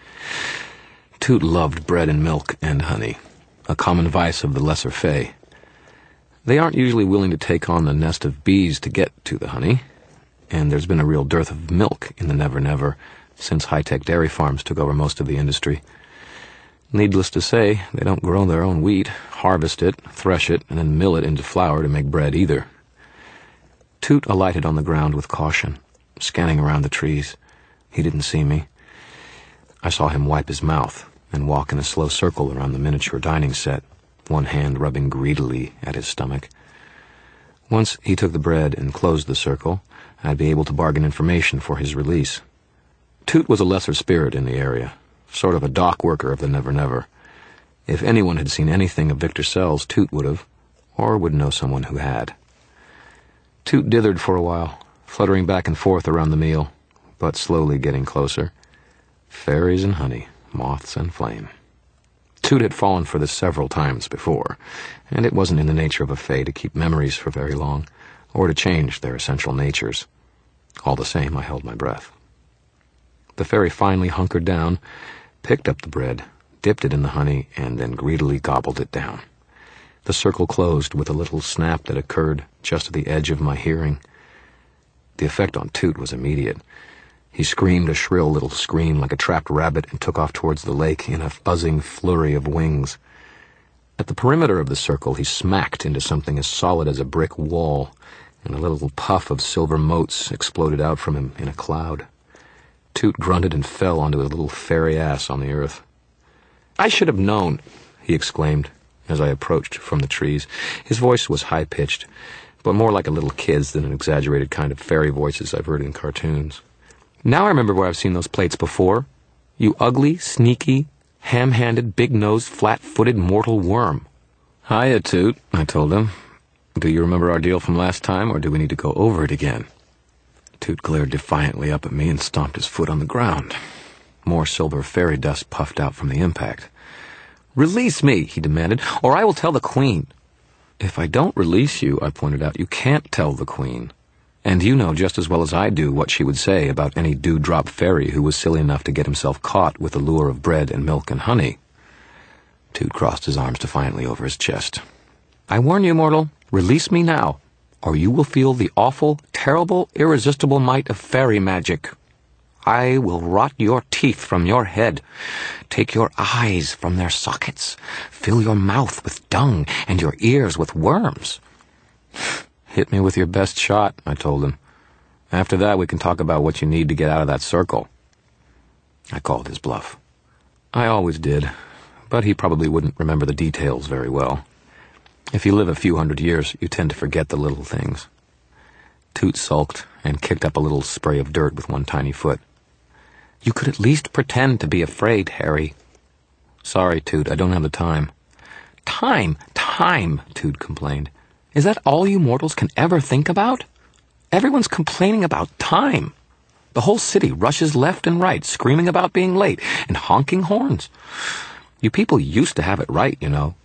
Toot loved bread and milk and honey, a common vice of the lesser Fey. They aren't usually willing to take on the nest of bees to get to the honey, and there's been a real dearth of milk in the Never Never since high-tech dairy farms took over most of the industry. Needless to say, they don't grow their own wheat, harvest it, thresh it, and then mill it into flour to make bread either. Toot alighted on the ground with caution, scanning around the trees. He didn't see me. I saw him wipe his mouth and walk in a slow circle around the miniature dining set, one hand rubbing greedily at his stomach. Once he took the bread and closed the circle, I'd be able to bargain information for his release. Toot was a lesser spirit in the area, sort of a dock worker of the Never Never. If anyone had seen anything of Victor Sells, Toot would have, or would know someone who had. Toot dithered for a while, fluttering back and forth around the meal, but slowly getting closer. Fairies and honey, moths and flame. Toot had fallen for this several times before, and it wasn't in the nature of a fae to keep memories for very long, or to change their essential natures. All the same, I held my breath. The fairy finally hunkered down, picked up the bread, dipped it in the honey, and then greedily gobbled it down. The circle closed with a little snap that occurred just at the edge of my hearing. The effect on Toot was immediate. He screamed a shrill little scream like a trapped rabbit and took off towards the lake in a buzzing flurry of wings. At the perimeter of the circle, he smacked into something as solid as a brick wall, and a little puff of silver motes exploded out from him in a cloud. Toot grunted and fell onto his little fairy ass on the earth. "I should have known," he exclaimed as I approached from the trees. His voice was high-pitched, but more like a little kid's than an exaggerated kind of fairy voices I've heard in cartoons. "Now I remember where I've seen those plates before. You ugly, sneaky, ham-handed, big-nosed, flat-footed mortal worm." "Hiya, Toot," I told him. "Do you remember our deal from last time, or do we need to go over it again?" Toot glared defiantly up at me and stomped his foot on the ground. More silver fairy dust puffed out from the impact. "Release me," he demanded, "or I will tell the Queen." "If I don't release you," I pointed out, "you can't tell the Queen. And you know just as well as I do what she would say about any dewdrop fairy who was silly enough to get himself caught with the lure of bread and milk and honey." Toot crossed his arms defiantly over his chest. "I warn you, mortal, release me now, or you will feel the awful, terrible, irresistible might of fairy magic. I will rot your teeth from your head, take your eyes from their sockets, fill your mouth with dung, and your ears with worms." "Hit me with your best shot," I told him. "After that, we can talk about what you need to get out of that circle." I called his bluff. I always did, but he probably wouldn't remember the details very well. If you live a few hundred years, you tend to forget the little things. Toot sulked and kicked up a little spray of dirt with one tiny foot. "You could at least pretend to be afraid, Harry." "Sorry, Toot, I don't have the time." "Time, time," Toot complained. "Is that all you mortals can ever think about? Everyone's complaining about time. The whole city rushes left and right, screaming about being late and honking horns. You people used to have it right, you know."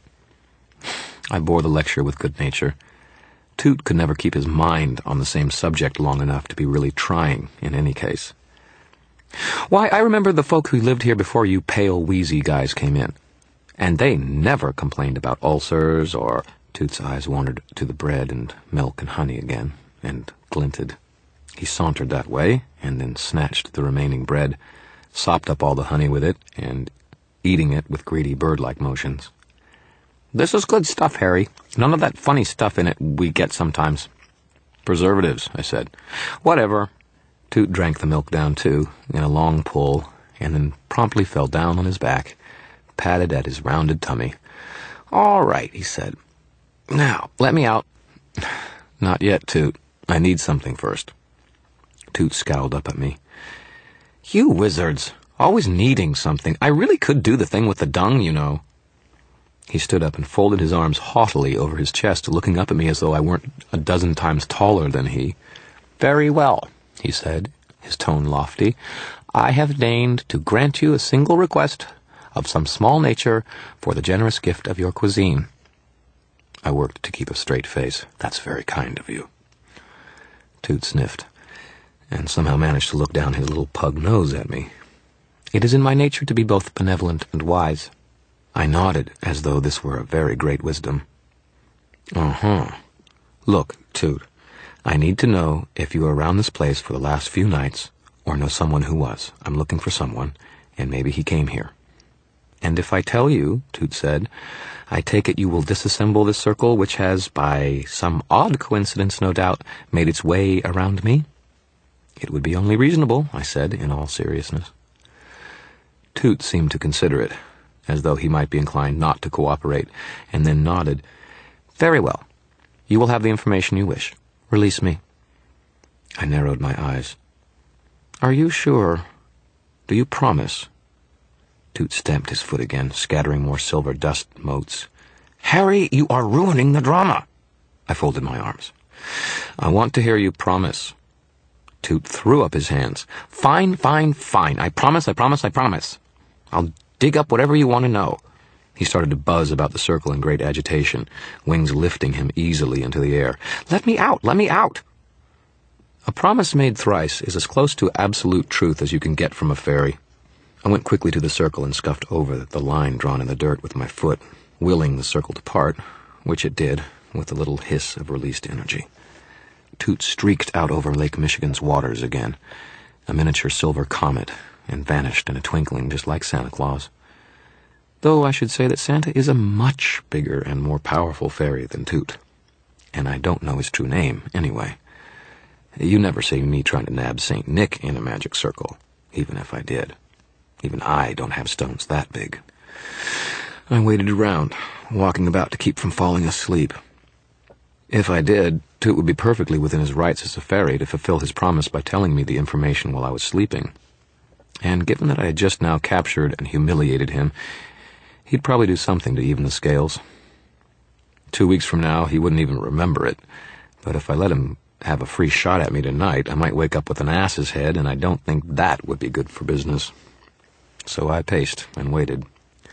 I bore the lecture with good nature. Toot could never keep his mind on the same subject long enough to be really trying in any case. "Why, I remember the folk who lived here before you pale, wheezy guys came in. And they never complained about ulcers or..." Toot's eyes wandered to the bread and milk and honey again, and glinted. He sauntered that way, and then snatched the remaining bread, sopped up all the honey with it, and eating it with greedy bird-like motions. "This is good stuff, Harry. None of that funny stuff in it we get sometimes." "Preservatives," I said. "Whatever." Toot drank the milk down, too, in a long pull, and then promptly fell down on his back, patted at his rounded tummy. "All right," he said. "Now, let me out." "Not yet, Toot. I need something first." Toot scowled up at me. "You wizards, always needing something. I really could do the thing with the dung, you know." He stood up and folded his arms haughtily over his chest, looking up at me as though I weren't a dozen times taller than he. "Very well," he said, his tone lofty. "I have deigned to grant you a single request of some small nature for the generous gift of your cuisine." I worked to keep a straight face. "That's very kind of you." Toot sniffed, and somehow managed to look down his little pug nose at me. "It is in my nature to be both benevolent and wise." I nodded, as though this were a very great wisdom. "Uh-huh. Look, Toot, I need to know if you were around this place for the last few nights, or know someone who was. I'm looking for someone, and maybe he came here." And if I tell you, Toot said, I take it you will disassemble this circle which has, by some odd coincidence no doubt, made its way around me? It would be only reasonable, I said, in all seriousness. Toot seemed to consider it, as though he might be inclined not to cooperate, and then nodded. Very well. You will have the information you wish. Release me. I narrowed my eyes. Are you sure? Do you promise? Toot stamped his foot again, scattering more silver dust motes. Harry, you are ruining the drama. I folded my arms. I want to hear you promise. Toot threw up his hands. Fine, fine, fine. I promise, I promise, I promise. I'll dig up whatever you want to know. He started to buzz about the circle in great agitation, wings lifting him easily into the air. Let me out, let me out. A promise made thrice is as close to absolute truth as you can get from a fairy. I went quickly to the circle and scuffed over the line drawn in the dirt with my foot, willing the circle to part, which it did, with a little hiss of released energy. Toot streaked out over Lake Michigan's waters again, a miniature silver comet, and vanished in a twinkling just like Santa Claus. Though I should say that Santa is a much bigger and more powerful fairy than Toot, and I don't know his true name, anyway. You never see me trying to nab Saint Nick in a magic circle, even if I did. Even I don't have stones that big. I waited around, walking about to keep from falling asleep. If I did, Toot would be perfectly within his rights as a fairy to fulfill his promise by telling me the information while I was sleeping. And given that I had just now captured and humiliated him, he'd probably do something to even the scales. Two weeks from now, he wouldn't even remember it, but if I let him have a free shot at me tonight, I might wake up with an ass's head, and I don't think that would be good for business. So I paced and waited.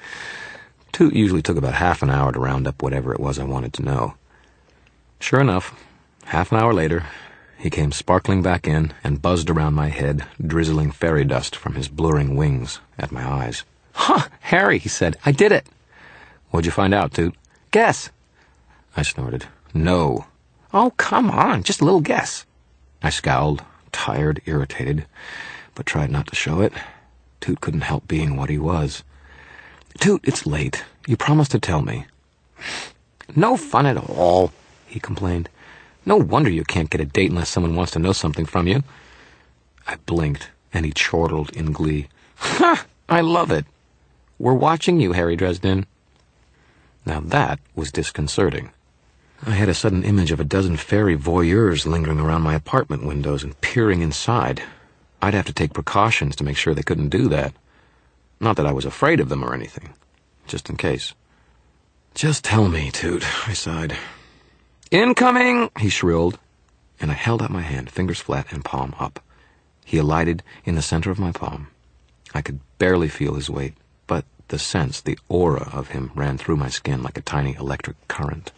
Toot usually took about half an hour to round up whatever it was I wanted to know. Sure enough, half an hour later, he came sparkling back in and buzzed around my head, drizzling fairy dust from his blurring wings at my eyes. Huh, Harry, he said, I did it. What'd you find out, Toot? Guess. I snorted. No. Oh, come on, just a little guess. I scowled, tired, irritated, but tried not to show it. Toot couldn't help being what he was. Toot, it's late. You promised to tell me. No fun at all, he complained. No wonder you can't get a date unless someone wants to know something from you. I blinked, and he chortled in glee. Ha! I love it. We're watching you, Harry Dresden. Now that was disconcerting. I had a sudden image of a dozen fairy voyeurs lingering around my apartment windows and peering inside. I'd have to take precautions to make sure they couldn't do that. Not that I was afraid of them or anything, just in case. Just tell me, Toot, I sighed. Incoming, he shrilled, and I held out my hand, fingers flat and palm up. He alighted in the center of my palm. I could barely feel his weight, but the sense, the aura of him ran through my skin like a tiny electric current.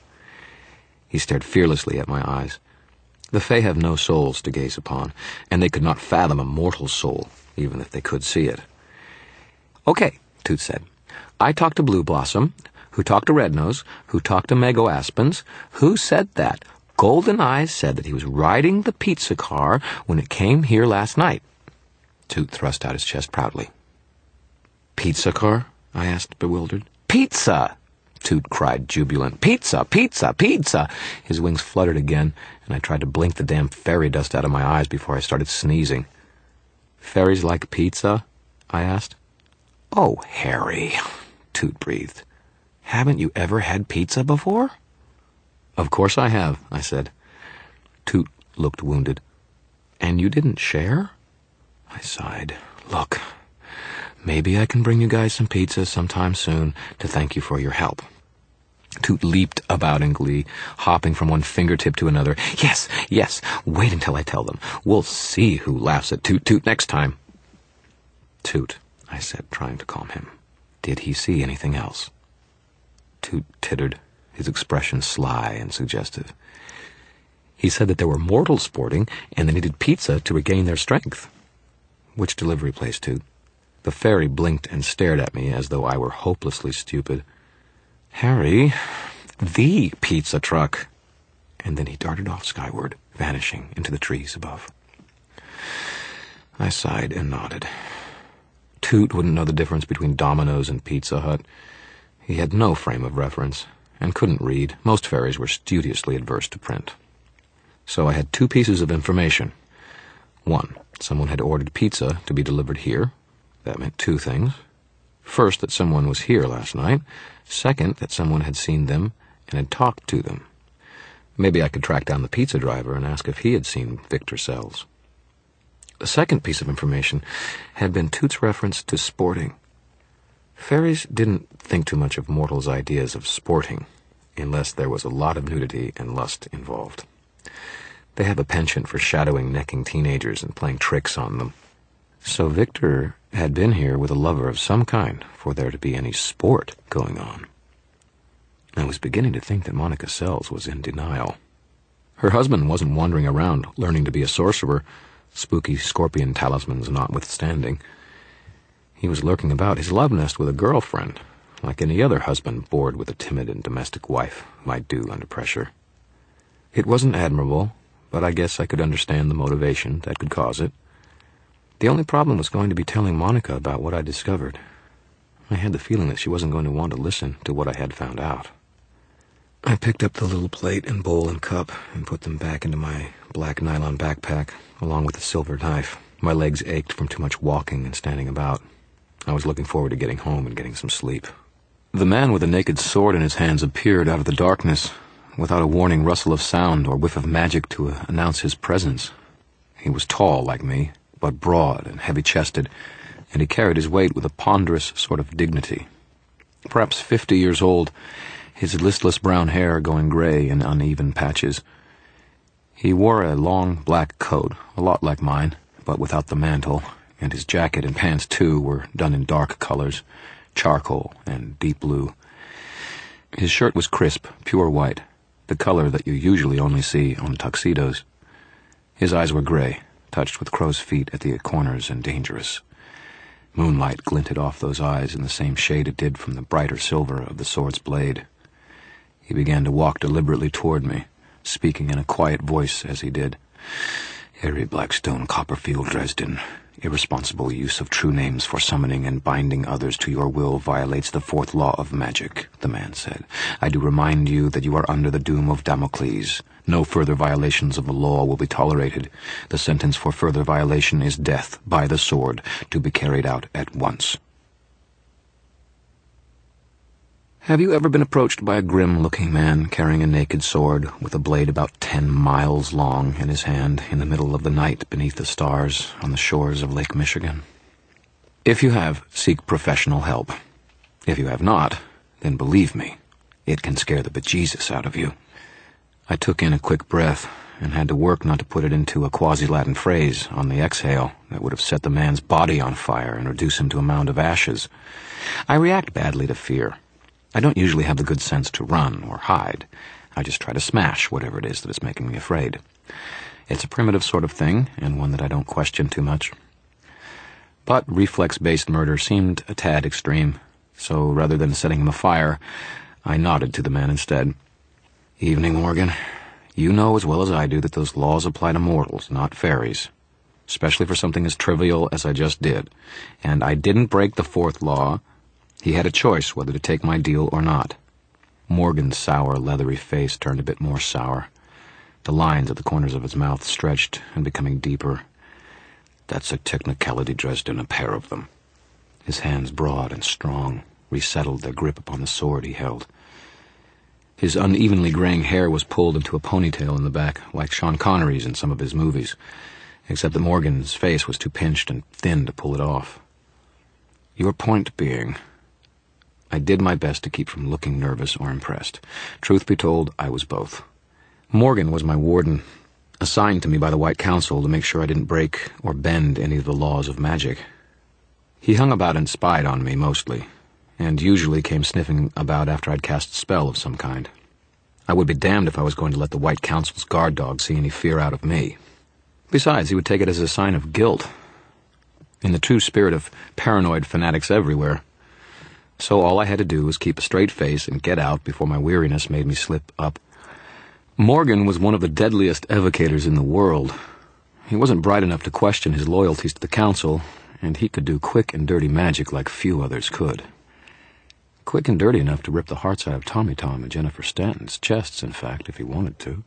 He stared fearlessly at my eyes. The Fae have no souls to gaze upon, and they could not fathom a mortal soul, even if they could see it. Okay, Toot said. I talked to Blue Blossom, who talked to Rednose, who talked to Mago Aspens. Who said that? Golden Eyes said that he was riding the pizza car when it came here last night. Toot thrust out his chest proudly. Pizza car? I asked, bewildered. Pizza! Toot cried, jubilant. Pizza! Pizza! Pizza! His wings fluttered again, and I tried to blink the damn fairy dust out of my eyes before I started sneezing. Fairies like pizza? I asked. Oh, Harry, Toot breathed. Haven't you ever had pizza before? Of course I have, I said. Toot looked wounded. And you didn't share? I sighed. Look, maybe I can bring you guys some pizza sometime soon to thank you for your help. Toot leaped about in glee, hopping from one fingertip to another. Yes, yes, wait until I tell them. We'll see who laughs at Toot Toot next time. Toot, I said, trying to calm him. Did he see anything else? Toot tittered, his expression sly and suggestive. He said that there were mortals sporting, and they needed pizza to regain their strength. Which delivery place, Toot? The fairy blinked and stared at me as though I were hopelessly stupid. Harry, the pizza truck. And then he darted off skyward, vanishing into the trees above. I sighed and nodded. Toot wouldn't know the difference between Domino's and Pizza Hut. He had no frame of reference and couldn't read. Most fairies were studiously adverse to print. So I had two pieces of information. One, someone had ordered pizza to be delivered here. That meant two things. First, that someone was here last night. Second, that someone had seen them and had talked to them. Maybe I could track down the pizza driver and ask if he had seen Victor Sells. The second piece of information had been Toot's reference to sporting. Fairies didn't think too much of mortals' ideas of sporting, unless there was a lot of nudity and lust involved. They have a penchant for shadowing necking teenagers and playing tricks on them. So Victor had been here with a lover of some kind for there to be any sport going on. I was beginning to think that Monica Sells was in denial. Her husband wasn't wandering around learning to be a sorcerer, spooky scorpion talismans notwithstanding. He was lurking about his love nest with a girlfriend, like any other husband bored with a timid and domestic wife might do under pressure. It wasn't admirable, but I guess I could understand the motivation that could cause it. The only problem was going to be telling Monica about what I discovered. I had the feeling that she wasn't going to want to listen to what I had found out. I picked up the little plate and bowl and cup and put them back into my black nylon backpack, along with the silver knife. My legs ached from too much walking and standing about. I was looking forward to getting home and getting some sleep. The man with a naked sword in his hands appeared out of the darkness, without a warning rustle of sound or whiff of magic to uh, announce his presence. He was tall like me, but broad and heavy-chested, and he carried his weight with a ponderous sort of dignity. Perhaps fifty years old, his listless brown hair going gray in uneven patches. He wore a long black coat, a lot like mine, but without the mantle, and his jacket and pants, too, were done in dark colors, charcoal and deep blue. His shirt was crisp, pure white, the color that you usually only see on tuxedos. His eyes were gray, touched with crow's feet at the corners and dangerous. Moonlight glinted off those eyes in the same shade it did from the brighter silver of the sword's blade. He began to walk deliberately toward me, speaking in a quiet voice as he did. Harry Blackstone, Copperfield, Dresden. Irresponsible use of true names for summoning and binding others to your will violates the fourth law of magic, the man said. I do remind you that you are under the doom of Damocles. No further violations of the law will be tolerated. The sentence for further violation is death by the sword, to be carried out at once. Have you ever been approached by a grim-looking man carrying a naked sword with a blade about ten miles long in his hand in the middle of the night beneath the stars on the shores of Lake Michigan? If you have, seek professional help. If you have not, then believe me, it can scare the bejesus out of you. I took in a quick breath and had to work not to put it into a quasi-Latin phrase on the exhale that would have set the man's body on fire and reduce him to a mound of ashes. I react badly to fear. I don't usually have the good sense to run or hide. I just try to smash whatever it is that is making me afraid. It's a primitive sort of thing, and one that I don't question too much. But reflex-based murder seemed a tad extreme, so rather than setting him afire, I nodded to the man instead. Evening, Morgan. You know as well as I do that those laws apply to mortals, not fairies. Especially for something as trivial as I just did. And I didn't break the fourth law. He had a choice whether to take my deal or not. Morgan's sour, leathery face turned a bit more sour. The lines at the corners of his mouth stretched and becoming deeper. That's a technicality, Dresden, a pair of them. His hands, broad and strong, resettled their grip upon the sword he held. His unevenly graying hair was pulled into a ponytail in the back, like Sean Connery's in some of his movies, except that Morgan's face was too pinched and thin to pull it off. Your point being... I did my best to keep from looking nervous or impressed. Truth be told, I was both. Morgan was my warden, assigned to me by the White Council to make sure I didn't break or bend any of the laws of magic. He hung about and spied on me, mostly, and usually came sniffing about after I'd cast a spell of some kind. I would be damned if I was going to let the White Council's guard dog see any fear out of me. Besides, he would take it as a sign of guilt, in the true spirit of paranoid fanatics everywhere. So all I had to do was keep a straight face and get out before my weariness made me slip up. Morgan was one of the deadliest evocators in the world. He wasn't bright enough to question his loyalties to the council, and he could do quick and dirty magic like few others could. Quick and dirty enough to rip the hearts out of Tommy Tom and Jennifer Stanton's chests, in fact, if he wanted to.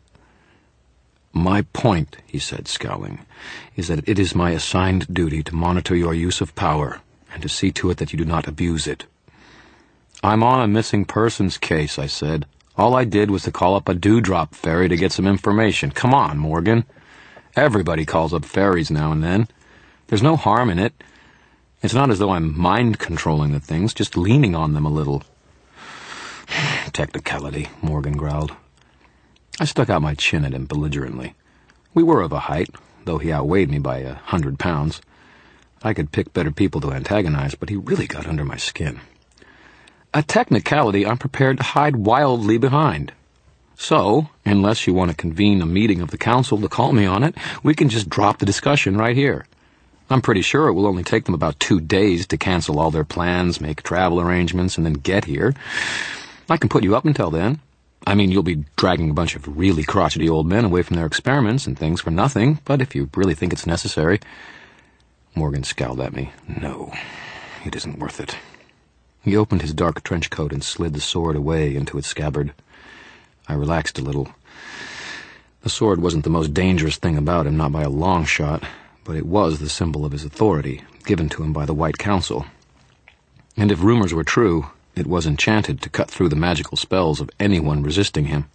"My point," he said, scowling, "is that it is my assigned duty to monitor your use of power and to see to it that you do not abuse it." "I'm on a missing persons case," I said. "All I did was to call up a dewdrop fairy to get some information. Come on, Morgan. Everybody calls up fairies now and then. There's no harm in it. It's not as though I'm mind-controlling the things, just leaning on them a little." "Technicality," Morgan growled. I stuck out my chin at him belligerently. We were of a height, though he outweighed me by a hundred pounds. I could pick better people to antagonize, but he really got under my skin. "A technicality I'm prepared to hide wildly behind. So, unless you want to convene a meeting of the council to call me on it, we can just drop the discussion right here. I'm pretty sure it will only take them about two days to cancel all their plans, make travel arrangements, and then get here. I can put you up until then. I mean, you'll be dragging a bunch of really crotchety old men away from their experiments and things for nothing, but if you really think it's necessary..." Morgan scowled at me. "No, it isn't worth it." He opened his dark trench coat and slid the sword away into its scabbard. I relaxed a little. The sword wasn't the most dangerous thing about him, not by a long shot, but it was the symbol of his authority, given to him by the White Council. And if rumors were true, it was enchanted to cut through the magical spells of anyone resisting him.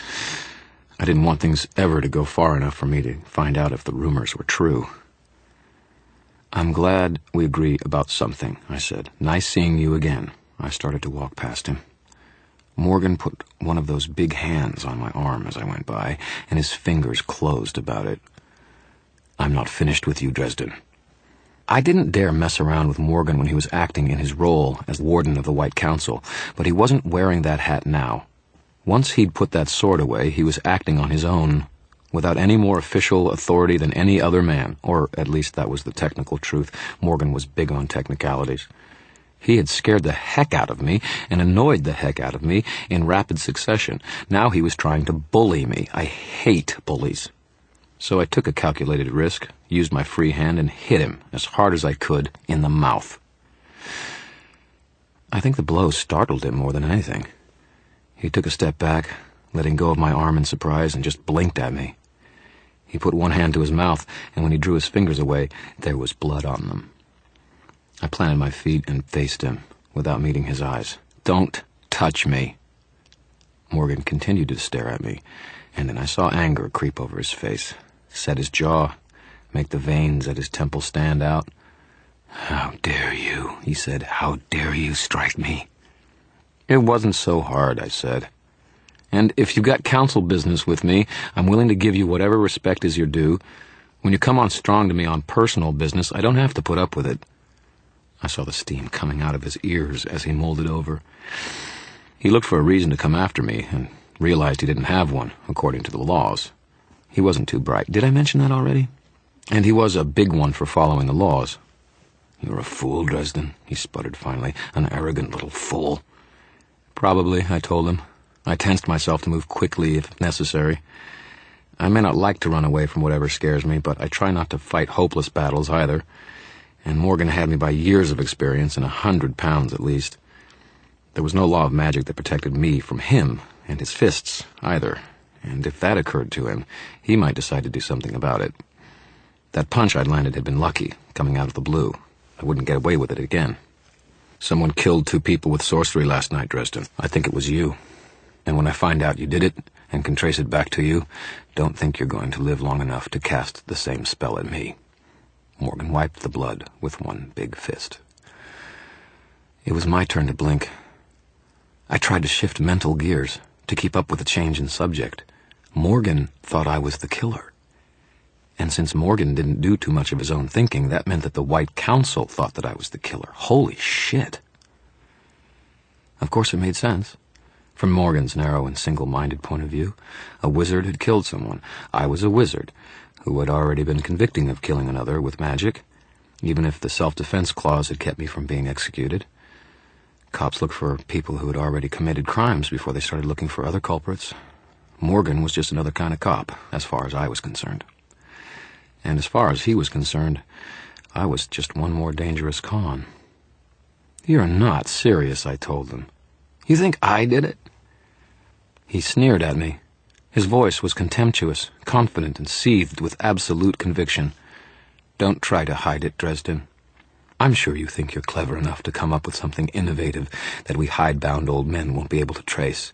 I didn't want things ever to go far enough for me to find out if the rumors were true. "I'm glad we agree about something," I said. "Nice seeing you again." I started to walk past him. Morgan put one of those big hands on my arm as I went by, and his fingers closed about it. "I'm not finished with you, Dresden." I didn't dare mess around with Morgan when he was acting in his role as warden of the White Council, but he wasn't wearing that hat now. Once he'd put that sword away, he was acting on his own, without any more official authority than any other man, or at least that was the technical truth. Morgan was big on technicalities. He had scared the heck out of me and annoyed the heck out of me in rapid succession. Now he was trying to bully me. I hate bullies. So I took a calculated risk, used my free hand, and hit him as hard as I could in the mouth. I think the blow startled him more than anything. He took a step back, letting go of my arm in surprise, and just blinked at me. He put one hand to his mouth, and when he drew his fingers away, there was blood on them. I planted my feet and faced him, without meeting his eyes. "Don't touch me." Morgan continued to stare at me, and then I saw anger creep over his face, set his jaw, make the veins at his temple stand out. "How dare you," he said. "How dare you strike me?" "It wasn't so hard," I said. "And if you've got council business with me, I'm willing to give you whatever respect is your due. When you come on strong to me on personal business, I don't have to put up with it." I saw the steam coming out of his ears as he mulled it over. He looked for a reason to come after me, and realized he didn't have one, according to the laws. He wasn't too bright. Did I mention that already? And he was a big one for following the laws. "You're a fool, Dresden," he sputtered finally. "An arrogant little fool." "Probably," I told him. I tensed myself to move quickly if necessary. I may not like to run away from whatever scares me, but I try not to fight hopeless battles either. And Morgan had me by years of experience and a hundred pounds at least. There was no law of magic that protected me from him and his fists either, and if that occurred to him, he might decide to do something about it. That punch I'd landed had been lucky, coming out of the blue. I wouldn't get away with it again. "Someone killed two people with sorcery last night, Dresden. I think it was you. And when I find out you did it, and can trace it back to you, don't think you're going to live long enough to cast the same spell at me." Morgan wiped the blood with one big fist. It was my turn to blink. I tried to shift mental gears, to keep up with the change in subject. Morgan thought I was the killer. And since Morgan didn't do too much of his own thinking, that meant that the White Council thought that I was the killer. Holy shit. Of course it made sense. From Morgan's narrow and single-minded point of view, a wizard had killed someone. I was a wizard, who had already been convicted of killing another with magic, even if the self-defense clause had kept me from being executed. Cops look for people who had already committed crimes before they started looking for other culprits. Morgan was just another kind of cop, as far as I was concerned. And as far as he was concerned, I was just one more dangerous con. You're not serious, I told him. You think I did it? He sneered at me. His voice was contemptuous, confident, and seethed with absolute conviction. Don't try to hide it, Dresden. I'm sure you think you're clever enough to come up with something innovative that we hidebound old men won't be able to trace.